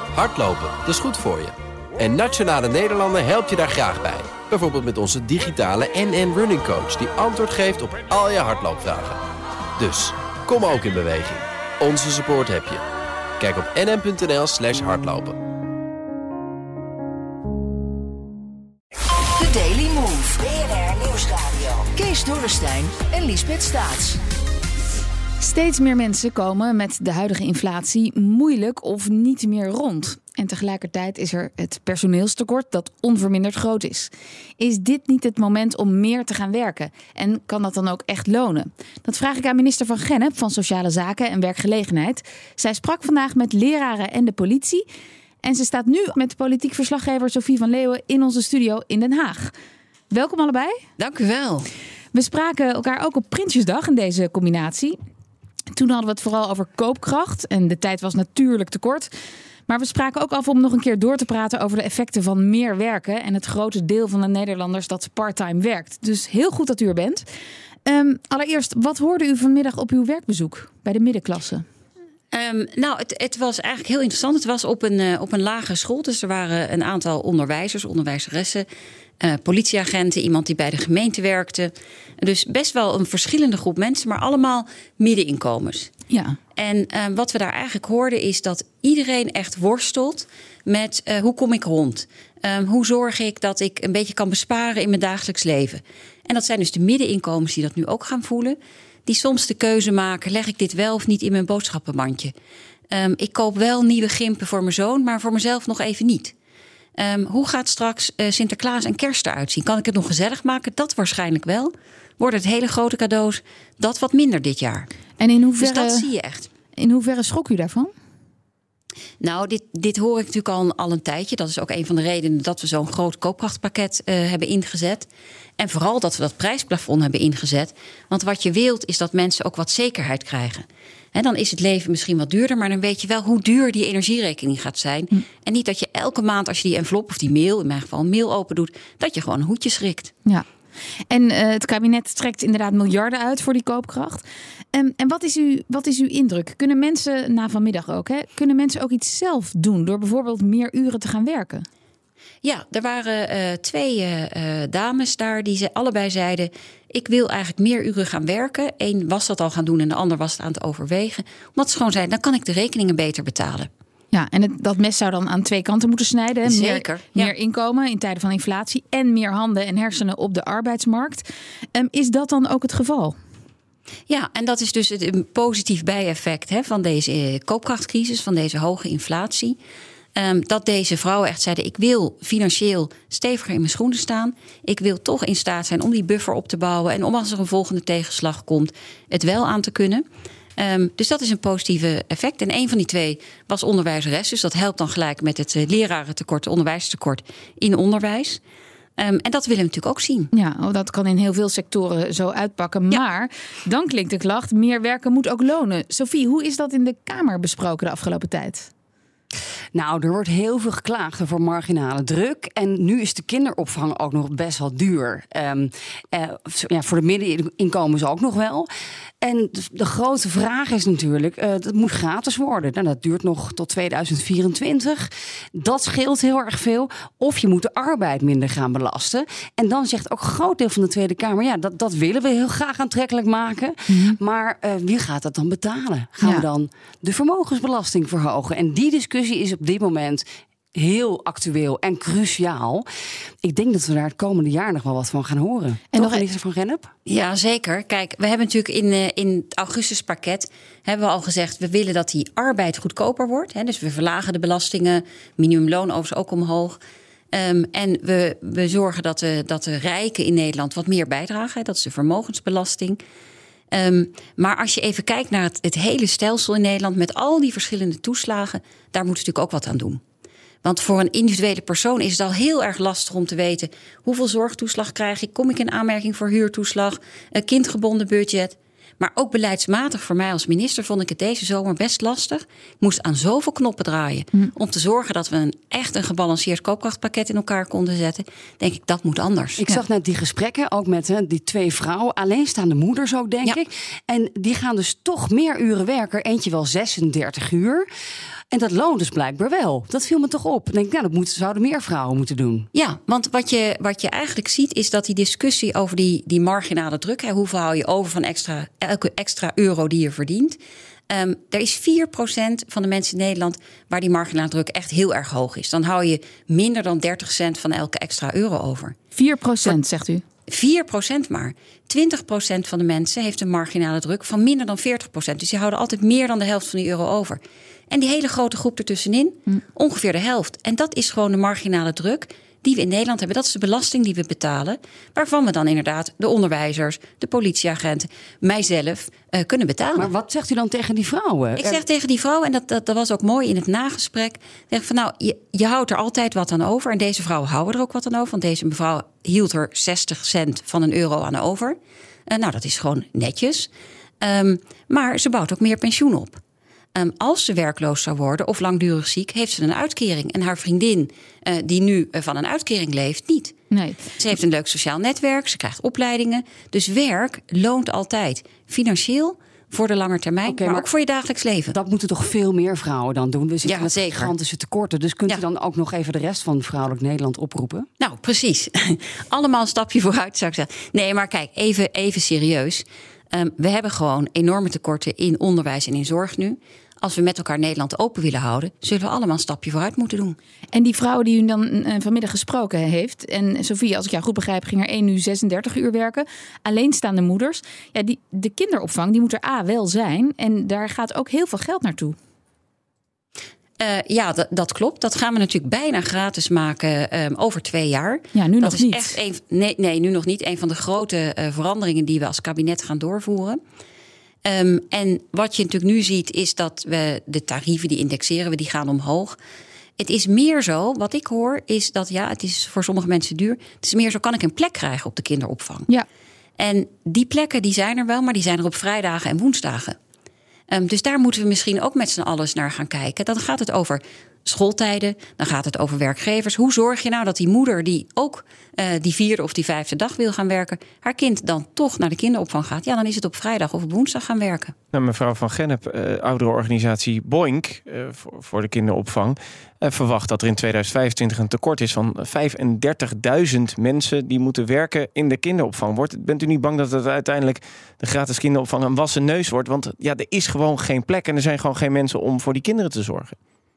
Hardlopen, dat is goed voor je. En Nationale Nederlanden helpt je daar graag bij. Bijvoorbeeld met onze digitale NN Running Coach... die antwoord geeft op al je hardloopvragen. Dus, kom ook in beweging. Onze support heb je. Kijk op nn.nl/hardlopen. The Daily Move. BNR Nieuwsradio. Kees Dorrestein en Liesbeth Staats. Steeds meer mensen komen met de huidige inflatie moeilijk of niet meer rond. En tegelijkertijd is er het personeelstekort dat onverminderd groot is. Is dit niet het moment om meer te gaan werken? En kan dat dan ook echt lonen? Dat vraag ik aan minister Van Gennep van Sociale Zaken en Werkgelegenheid. Zij sprak vandaag met leraren en de politie. En ze staat nu met politiek verslaggever Sophie van Leeuwen in onze studio in Den Haag. Welkom allebei. Dank u wel. We spraken elkaar ook op Prinsjesdag in deze combinatie. Toen hadden we het vooral over koopkracht en de tijd was natuurlijk te kort. Maar we spraken ook af om nog een keer door te praten over de effecten van meer werken en het grote deel van de Nederlanders dat parttime werkt. Dus heel goed dat u er bent. Allereerst, wat hoorde u vanmiddag op uw werkbezoek bij de middenklasse? Het was eigenlijk heel interessant. Het was op een lagere school. Dus er waren een aantal onderwijzers, onderwijzeressen, politieagenten, iemand die bij de gemeente werkte. Dus best wel een verschillende groep mensen, maar allemaal middeninkomens. Ja. En wat we daar eigenlijk hoorden is dat iedereen echt worstelt met hoe kom ik rond? Hoe zorg ik dat ik een beetje kan besparen in mijn dagelijks leven? En dat zijn dus de middeninkomens die dat nu ook gaan voelen. Die soms de keuze maken, leg ik dit wel of niet in mijn boodschappenmandje? Ik koop wel nieuwe gimpen voor mijn zoon, maar voor mezelf nog even niet. Hoe gaat straks Sinterklaas en Kerst eruit zien? Kan ik het nog gezellig maken? Dat waarschijnlijk wel. Worden het hele grote cadeaus? Dat wat minder dit jaar. En in hoeverre, dus dat zie je echt. In hoeverre schrok u daarvan? Nou, dit hoor ik natuurlijk al een tijdje. Dat is ook een van de redenen dat we zo'n groot koopkrachtpakket hebben ingezet. En vooral dat we dat prijsplafond hebben ingezet. Want wat je wilt is dat mensen ook wat zekerheid krijgen. En dan is het leven misschien wat duurder, maar dan weet je wel hoe duur die energierekening gaat zijn. En niet dat je elke maand als je die envelop of die mail, in mijn geval een mail open doet, dat je gewoon een hoedje schrikt. Ja. En het kabinet trekt inderdaad miljarden uit voor die koopkracht. En wat is uw indruk? Kunnen mensen, na vanmiddag ook, kunnen mensen ook iets zelf doen door bijvoorbeeld meer uren te gaan werken? Ja, er waren twee dames daar die allebei zeiden, ik wil eigenlijk meer uren gaan werken. Eén was dat al gaan doen en de ander was het aan het overwegen. Omdat ze gewoon zeiden, dan kan ik de rekeningen beter betalen. Ja, en dat mes zou dan aan twee kanten moeten snijden. Hè? Zeker. Meer inkomen in tijden van inflatie en meer handen en hersenen op de arbeidsmarkt. Is dat dan ook het geval? Ja, en dat is dus een positief bijeffect van deze koopkrachtcrisis, van deze hoge inflatie. Dat deze vrouwen echt zeiden, ik wil financieel steviger in mijn schoenen staan. Ik wil toch in staat zijn om die buffer op te bouwen. En om als er een volgende tegenslag komt, het wel aan te kunnen. Dus dat is een positieve effect. En een van die twee was onderwijzeres. Dus dat helpt dan gelijk met het lerarentekort, onderwijstekort in onderwijs. En dat willen we natuurlijk ook zien. Ja, dat kan in heel veel sectoren zo uitpakken. Ja. Maar dan klinkt de klacht, meer werken moet ook lonen. Sophie, hoe is dat in de Kamer besproken de afgelopen tijd? Nou, er wordt heel veel geklaagd over marginale druk. En nu is de kinderopvang ook nog best wel duur. Voor de middeninkomens ook nog wel. En de grote vraag is natuurlijk, dat moet gratis worden. Nou, dat duurt nog tot 2024. Dat scheelt heel erg veel. Of je moet de arbeid minder gaan belasten. En dan zegt ook een groot deel van de Tweede Kamer, ja, dat willen we heel graag aantrekkelijk maken. Mm-hmm. Maar wie gaat dat dan betalen? Gaan we dan de vermogensbelasting verhogen? En die discussie is op dit moment heel actueel en cruciaal. Ik denk dat we daar het komende jaar nog wel wat van gaan horen. En nog minister Van Gennep? Ja, zeker. Kijk, we hebben natuurlijk in het augustuspakket hebben we al gezegd, we willen dat die arbeid goedkoper wordt. Dus we verlagen de belastingen, minimumloon overigens ook omhoog. En we zorgen dat de rijken in Nederland wat meer bijdragen. Dat is de vermogensbelasting. Maar als je even kijkt naar het hele stelsel in Nederland met al die verschillende toeslagen, daar moet je natuurlijk ook wat aan doen. Want voor een individuele persoon is het al heel erg lastig om te weten hoeveel zorgtoeslag krijg ik, kom ik in aanmerking voor huurtoeslag, kindgebonden budget. Maar ook beleidsmatig voor mij als minister vond ik het deze zomer best lastig. Ik moest aan zoveel knoppen draaien om te zorgen dat we echt een gebalanceerd koopkrachtpakket in elkaar konden zetten. Denk ik, dat moet anders. Ik zag net die gesprekken, ook met die twee vrouwen, alleenstaande moeders ook, denk ik. En die gaan dus toch meer uren werken. Eentje wel 36 uur. En dat loont dus blijkbaar wel. Dat viel me toch op. Ik denk, zouden meer vrouwen moeten doen. Ja, want wat je eigenlijk ziet is dat die discussie over die marginale druk... hoeveel hou je over van elke extra euro die je verdient... er is 4% van de mensen in Nederland waar die marginale druk echt heel erg hoog is. Dan hou je minder dan 30 cent van elke extra euro over. 4% zegt u? 4% maar. 20% van de mensen heeft een marginale druk van minder dan 40%. Dus die houden altijd meer dan de helft van die euro over. En die hele grote groep ertussenin, ongeveer de helft. En dat is gewoon de marginale druk die we in Nederland hebben. Dat is de belasting die we betalen. Waarvan we dan inderdaad de onderwijzers, de politieagenten, mijzelf kunnen betalen. Maar wat zegt u dan tegen die vrouwen? Ik zeg tegen die vrouwen, en dat was ook mooi in het nagesprek. Zeg van nou, je houdt er altijd wat aan over. En deze vrouwen houden er ook wat aan over. Want deze mevrouw hield er 60 cent van een euro aan over. Nou, dat is gewoon netjes. Maar ze bouwt ook meer pensioen op. Als ze werkloos zou worden of langdurig ziek, heeft ze een uitkering. En haar vriendin, die nu van een uitkering leeft, niet. Nee. Ze heeft een leuk sociaal netwerk, ze krijgt opleidingen. Dus werk loont altijd. Financieel, voor de lange termijn, maar ook voor je dagelijks leven. Dat moeten toch veel meer vrouwen dan doen? We zitten met zeker. Gigantische tekorten. Dus kunt u dan ook nog even de rest van vrouwelijk Nederland oproepen? Nou, precies. Allemaal een stapje vooruit, zou ik zeggen. Nee, maar kijk, even serieus. We hebben gewoon enorme tekorten in onderwijs en in zorg nu. Als we met elkaar Nederland open willen houden, zullen we allemaal een stapje vooruit moeten doen. En die vrouw die u dan vanmiddag gesproken heeft, en Sofie, als ik jou goed begrijp, ging er 1 nu 36 uur werken. Alleenstaande moeders. Ja, de kinderopvang die moet er wel zijn. En daar gaat ook heel veel geld naartoe. Ja, dat klopt. Dat gaan we natuurlijk bijna gratis maken over 2 jaar. Ja, nu dat nog is niet. Echt nee, nu nog niet. Een van de grote veranderingen die we als kabinet gaan doorvoeren. En wat je natuurlijk nu ziet is dat we de tarieven, die indexeren we, die gaan omhoog. Het is meer zo, wat ik hoor, is dat het is voor sommige mensen duur. Het is meer zo, kan ik een plek krijgen op de kinderopvang? Ja. En die plekken die zijn er wel, maar die zijn er op vrijdagen en woensdagen. Dus daar moeten we misschien ook met z'n allen naar gaan kijken. Dan gaat het over schooltijden, dan gaat het over werkgevers. Hoe zorg je nou dat die moeder die ook die 4e of die 5e dag wil gaan werken, haar kind dan toch naar de kinderopvang gaat? Ja, dan is het op vrijdag of op woensdag gaan werken. Nou, mevrouw Van Gennep, ouderenorganisatie Boink voor de kinderopvang, verwacht dat er in 2025 een tekort is van 35.000 mensen die moeten werken in de kinderopvang. Bent u niet bang dat het uiteindelijk de gratis kinderopvang een wassen neus wordt? Want er is gewoon geen plek en er zijn gewoon geen mensen om voor die kinderen te zorgen.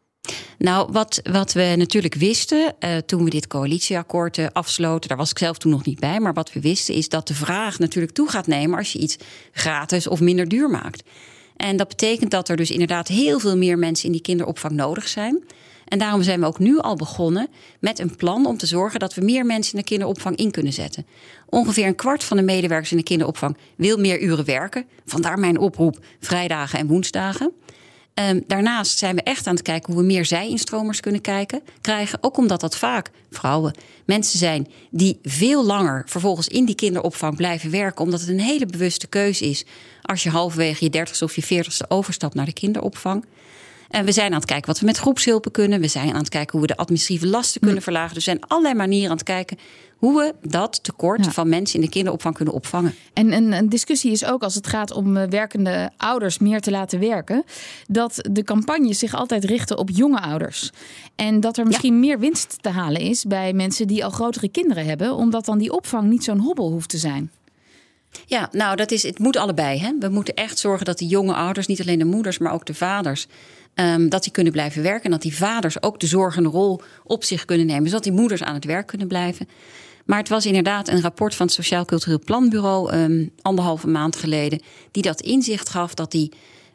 Nou, wat we natuurlijk wisten toen we dit coalitieakkoord afsloten, daar was ik zelf toen nog niet bij, maar wat we wisten is dat de vraag natuurlijk toe gaat nemen als je iets gratis of minder duur maakt. En dat betekent dat er dus inderdaad heel veel meer mensen in die kinderopvang nodig zijn. En daarom zijn we ook nu al begonnen met een plan om te zorgen dat we meer mensen in de kinderopvang in kunnen zetten. Ongeveer 1/4 van de medewerkers in de kinderopvang wil meer uren werken. Vandaar mijn oproep vrijdagen en woensdagen. Daarnaast zijn we echt aan het kijken hoe we meer zij-instromers kunnen krijgen. Ook omdat dat vaak vrouwen, mensen zijn die veel langer vervolgens in die kinderopvang blijven werken. Omdat het een hele bewuste keuze is als je halverwege je 30ste of je 40ste overstapt naar de kinderopvang. En we zijn aan het kijken wat we met groepshulpen kunnen. We zijn aan het kijken hoe we de administratieve lasten kunnen verlagen. Dus er zijn allerlei manieren aan het kijken hoe we dat tekort van mensen in de kinderopvang kunnen opvangen. En een discussie is ook als het gaat om werkende ouders meer te laten werken, dat de campagnes zich altijd richten op jonge ouders. En dat er misschien meer winst te halen is bij mensen die al grotere kinderen hebben, omdat dan die opvang niet zo'n hobbel hoeft te zijn. Ja, nou, het moet allebei. Hè? We moeten echt zorgen dat die jonge ouders, niet alleen de moeders, maar ook de vaders, dat die kunnen blijven werken. En dat die vaders ook de zorgende rol op zich kunnen nemen. Zodat die moeders aan het werk kunnen blijven. Maar het was inderdaad een rapport van het Sociaal Cultureel Planbureau 1,5 maand geleden, die dat inzicht gaf dat die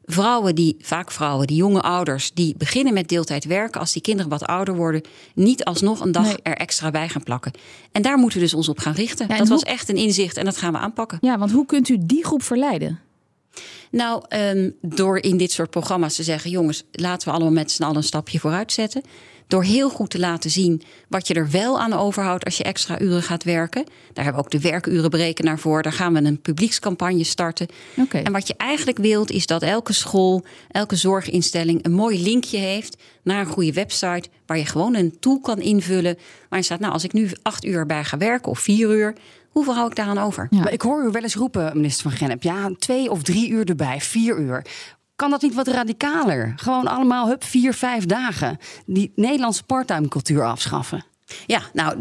vrouwen, die jonge ouders, die beginnen met deeltijd werken, als die kinderen wat ouder worden, niet alsnog een dag er extra bij gaan plakken. En daar moeten we dus ons op gaan richten. Ja, dat was echt een inzicht en dat gaan we aanpakken. Ja, want hoe kunt u die groep verleiden? Nou, door in dit soort programma's te zeggen, jongens, laten we allemaal met z'n allen een stapje vooruit zetten. Door heel goed te laten zien wat je er wel aan overhoudt als je extra uren gaat werken. Daar hebben we ook de werkurenberekenaar voor. Daar gaan we een publiekscampagne starten. Okay. En wat je eigenlijk wilt is dat elke school, elke zorginstelling een mooi linkje heeft naar een goede website waar je gewoon een tool kan invullen. Waar je staat, nou, als ik nu 8 uur bij ga werken of 4 uur, hoeveel hou ik daaraan over? Ja. Maar ik hoor u wel eens roepen, minister Van Gennep, 2 of 3 uur erbij, 4 uur. Kan dat niet wat radicaler? Gewoon allemaal 4-5 dagen. Die Nederlandse parttime cultuur afschaffen. Ja, nou,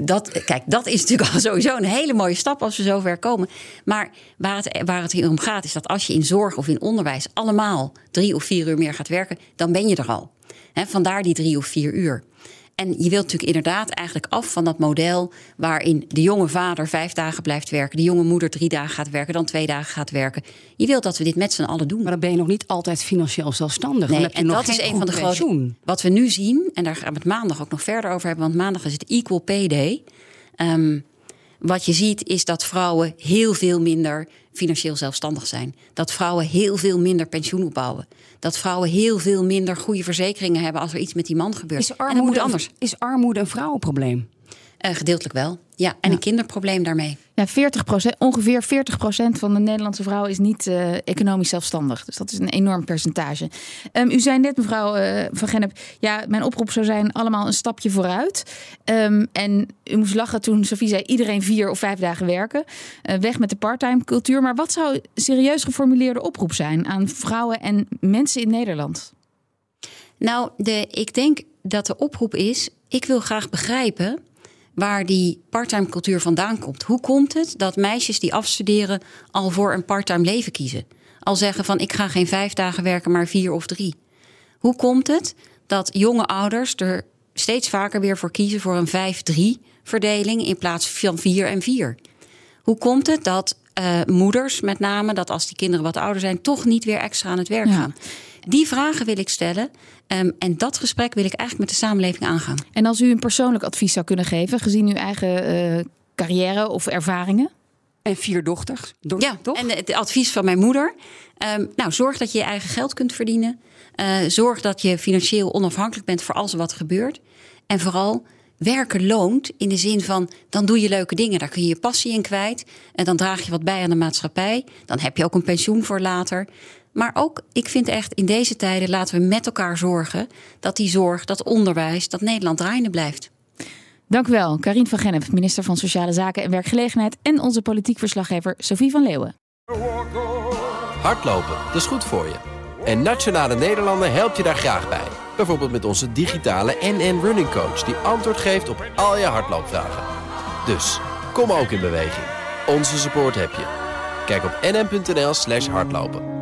dat is natuurlijk al sowieso een hele mooie stap als we zover komen. Maar waar het hier om gaat is dat als je in zorg of in onderwijs allemaal 3 of 4 uur meer gaat werken, dan ben je er al. Vandaar die 3 of 4 uur. En je wilt natuurlijk inderdaad eigenlijk af van dat model waarin de jonge vader 5 dagen blijft werken, de jonge moeder 3 dagen gaat werken, dan 2 dagen gaat werken. Je wilt dat we dit met z'n allen doen. Maar dan ben je nog niet altijd financieel zelfstandig. Nee, dan heb je en nog dat is een van de grote. Wat we nu zien, en daar gaan we het maandag ook nog verder over hebben, want maandag is het Equal Pay Day. Wat je ziet is dat vrouwen heel veel minder financieel zelfstandig zijn. Dat vrouwen heel veel minder pensioen opbouwen. Dat vrouwen heel veel minder goede verzekeringen hebben als er iets met die man gebeurt. Is armoede een vrouwenprobleem? Gedeeltelijk wel. Ja, en een kinderprobleem daarmee. Ja, ongeveer 40% van de Nederlandse vrouwen is niet economisch zelfstandig. Dus dat is een enorm percentage. U zei net, mevrouw Van Gennep, ja, mijn oproep zou zijn allemaal een stapje vooruit. En u moest lachen toen Sophie zei iedereen 4 of 5 dagen werken. Weg met de parttime cultuur. Maar wat zou een serieus geformuleerde oproep zijn aan vrouwen en mensen in Nederland? Nou, ik denk dat de oproep is, ik wil graag begrijpen waar die parttime cultuur vandaan komt. Hoe komt het dat meisjes die afstuderen al voor een parttime leven kiezen? Al zeggen van ik ga geen 5 dagen werken, maar 4 of 3. Hoe komt het dat jonge ouders er steeds vaker weer voor kiezen voor een 5-3 verdeling in plaats van 4 en 4? Hoe komt het dat moeders met name, dat als die kinderen wat ouder zijn, toch niet weer extra aan het werk gaan? Die vragen wil ik stellen. En dat gesprek wil ik eigenlijk met de samenleving aangaan. En als u een persoonlijk advies zou kunnen geven, gezien uw eigen carrière of ervaringen? En 4 dochters. Ja, toch? En het advies van mijn moeder. Zorg dat je je eigen geld kunt verdienen. Zorg dat je financieel onafhankelijk bent voor alles wat gebeurt. En vooral, werken loont in de zin van, dan doe je leuke dingen. Daar kun je je passie in kwijt. En dan draag je wat bij aan de maatschappij. Dan heb je ook een pensioen voor later. Maar ook, ik vind echt, in deze tijden laten we met elkaar zorgen dat die zorg, dat onderwijs, dat Nederland draaiende blijft. Dank u wel, Karien van Gennep, minister van Sociale Zaken en Werkgelegenheid, en onze politiek verslaggever Sophie van Leeuwen. Hardlopen, dat is goed voor je. En Nationale Nederlanden helpt je daar graag bij. Bijvoorbeeld met onze digitale NN Running Coach, die antwoord geeft op al je hardloopvragen. Dus, kom ook in beweging. Onze support heb je. Kijk op nn.nl/hardlopen.